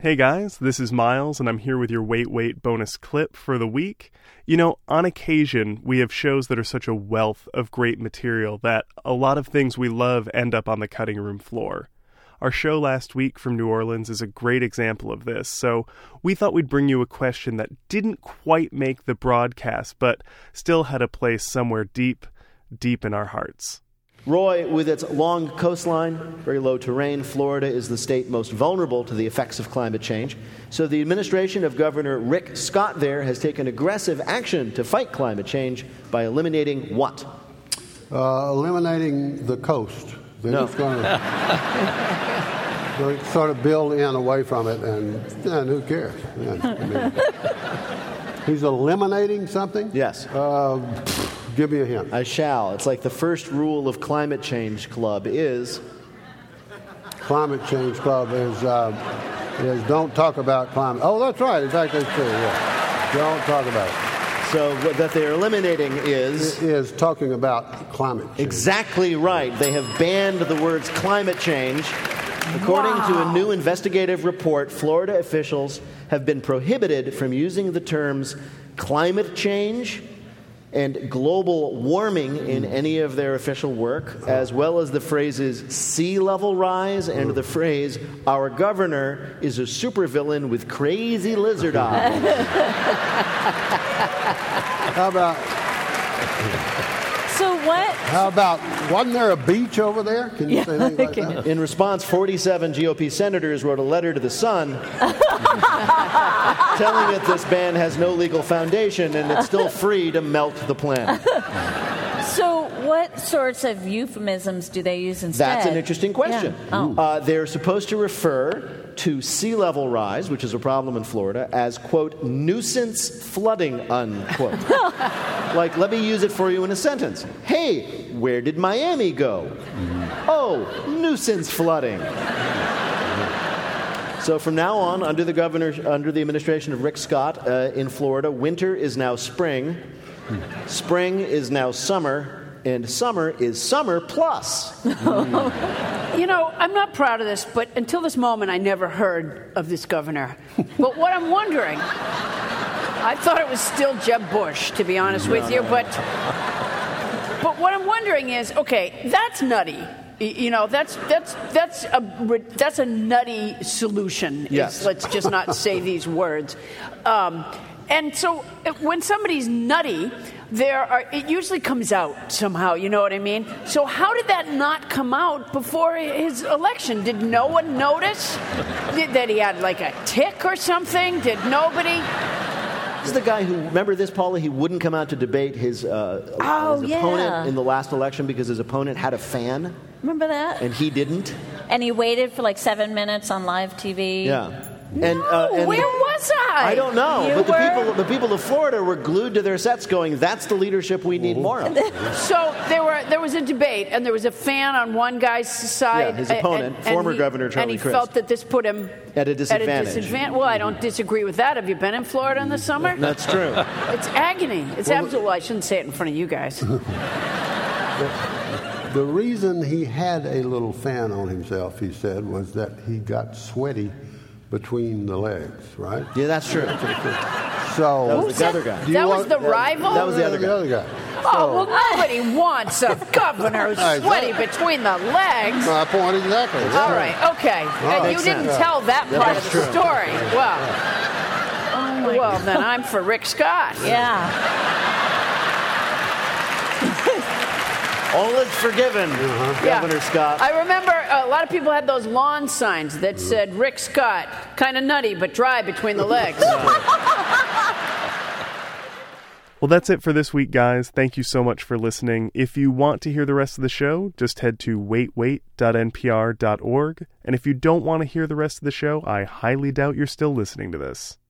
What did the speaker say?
Hey guys, this is Miles, and I'm here with your Wait bonus clip for the week. You know, on occasion, we have shows that are such a wealth of great material that a lot of things we love end up on the cutting room floor. Our show last week from New Orleans is a great example of this, so we thought we'd bring you a question that didn't quite make the broadcast, but still had a place somewhere deep, deep in our hearts. Roy, with its long coastline, very low terrain, Florida is the state most vulnerable to the effects of climate change. So the administration of Governor Rick Scott there has taken aggressive action to fight climate change by eliminating what? Eliminating the coast. They're just going to sort of build in away from it, and who cares? Yeah, he's eliminating something? Yes. Give me a hint. I shall. It's like the first rule of Climate Change Club is... Climate Change Club is don't talk about climate. Oh, that's right. In fact, that's true. Yeah. Don't talk about it. So what that they're eliminating is talking about climate change. Exactly right. They have banned the words climate change. According to a new investigative report, Florida officials have been prohibited from using the terms climate change and global warming in any of their official work, as well as the phrases sea level rise and the phrase, our governor is a supervillain with crazy lizard eyes. How about... So what? How about, wasn't there a beach over there? Can you say anything like that? In response, 47 GOP senators wrote a letter to the Sun telling it this ban has no legal foundation and it's still free to melt the planet. So what sorts of euphemisms do they use instead? That's an interesting question. Yeah. They're supposed to refer to sea level rise, which is a problem in Florida, as, quote, nuisance flooding, unquote. Like, let me use it for you in a sentence. Hey, where did Miami go? Oh, nuisance flooding. So from now on, under the administration of Rick Scott in Florida, winter is now spring, spring is now summer, and summer is summer plus. You know, I'm not proud of this, but until this moment, I never heard of this governor. But what I'm wondering, I thought it was still Jeb Bush, to be honest with you, but what I'm wondering is, okay, that's nutty. You know, that's a nutty solution. Yes. Let's just not say these words. And so when somebody's nutty, it usually comes out somehow, you know what I mean? So how did that not come out before his election? Did no one notice that he had like a tick or something? Did nobody? This is the guy who, remember this, Paula? He wouldn't come out to debate his opponent in the last election because his opponent had a fan. Remember that? And he didn't. And he waited for like 7 minutes on live TV. Yeah. And where was I? I don't know. You But the people of Florida were glued to their sets going, that's the leadership we need more of. So there was a debate, and there was a fan on one guy's side. Yeah, his opponent, former Governor Charlie And he Crist. felt that this put him at a disadvantage. Well, I don't disagree with that. Have you been in Florida in the summer? That's true. It's agony. It's absolute. Well, I shouldn't say it in front of you guys. The reason he had a little fan on himself, he said, was that he got sweaty between the legs, right? Yeah, that's true. So that was the other guy. That was the rival? That was the other guy. Oh, well, nobody wants a governor who's sweaty between the legs. My point exactly. All right, okay. And you didn't tell that part of the story. Well, then I'm for Rick Scott. Yeah. All is forgiven, Governor Scott. I remember a lot of people had those lawn signs that said, Rick Scott, kind of nutty, but dry between the legs. Well, that's it for this week, guys. Thank you so much for listening. If you want to hear the rest of the show, just head to waitwait.npr.org. And if you don't want to hear the rest of the show, I highly doubt you're still listening to this.